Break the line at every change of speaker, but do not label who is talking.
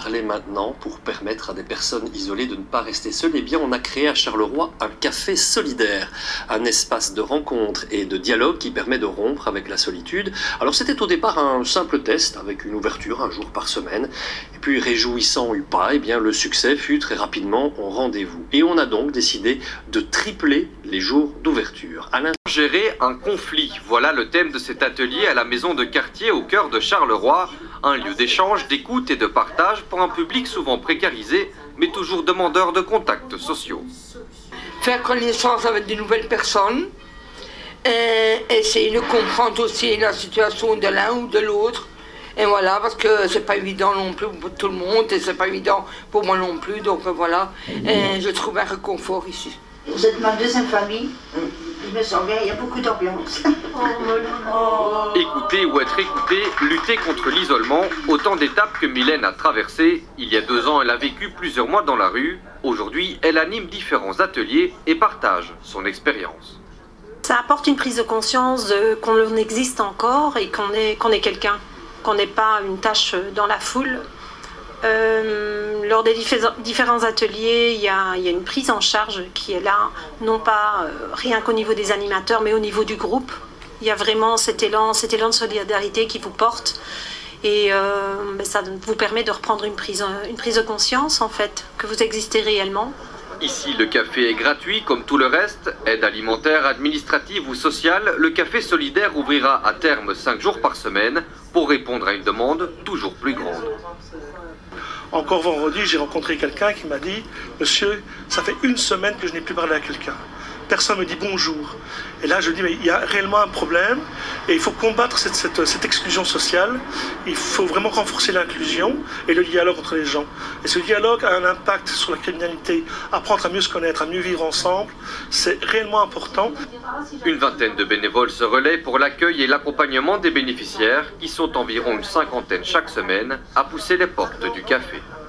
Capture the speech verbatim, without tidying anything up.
parler maintenant pour permettre à des personnes isolées de ne pas rester seules. Eh bien, on a créé à Charleroi un café solidaire, un espace de rencontre et de dialogue qui permet de rompre avec la solitude. Alors, c'était au départ un simple test avec une ouverture un jour par semaine. Et puis, réjouissant ou pas, eh bien, le succès fut très rapidement au rendez-vous. Et on a donc décidé de tripler les jours d'ouverture. Alain...
Gérer un conflit, voilà le thème de cet atelier à la maison de quartier au cœur de Charleroi. Un lieu d'échange, d'écoute et de partage pour un public souvent précarisé, mais toujours demandeur de contacts sociaux.
Faire connaissance avec de nouvelles personnes, et essayer de comprendre aussi la situation de l'un ou de l'autre. Et voilà, parce que c'est pas évident non plus pour tout le monde, et c'est pas évident pour moi non plus, donc voilà, et je trouve un réconfort ici.
Vous êtes ma deuxième famille. Je me sens bien, il y a beaucoup d'ambiance.
Écouter ou être écouté, lutter contre l'isolement, autant d'étapes que Mylène a traversées. Il y a deux ans, elle a vécu plusieurs mois dans la rue. Aujourd'hui, elle anime différents ateliers et partage son expérience.
Ça apporte une prise de conscience qu'on existe encore et qu'on est, qu'on est quelqu'un, qu'on n'est pas une tâche dans la foule. Euh, lors des différents ateliers, il y, a, il y a une prise en charge qui est là, non pas euh, rien qu'au niveau des animateurs, mais au niveau du groupe. Il y a vraiment cet élan, cet élan de solidarité qui vous porte et euh, ben ça vous permet de reprendre une prise, une prise de conscience en fait, que vous existez réellement.
Ici, le café est gratuit comme tout le reste. Aide alimentaire, administrative ou sociale, le café solidaire ouvrira à terme cinq jours par semaine pour répondre à une demande toujours plus grande.
Encore vendredi, j'ai rencontré quelqu'un qui m'a dit « Monsieur, ça fait une semaine que je n'ai plus parlé à quelqu'un. Personne ne me dit bonjour. » Et là, je dis « Mais il y a réellement un problème et il faut combattre cette, cette, cette exclusion sociale. Il faut vraiment renforcer l'inclusion et le dialogue entre les gens. Et ce dialogue a un impact sur la criminalité. Apprendre à mieux se connaître, à mieux vivre ensemble, c'est réellement important. »
Une vingtaine de bénévoles se relaient pour l'accueil et l'accompagnement des bénéficiaires, qui sont environ une cinquantaine chaque semaine, à pousser les portes du café.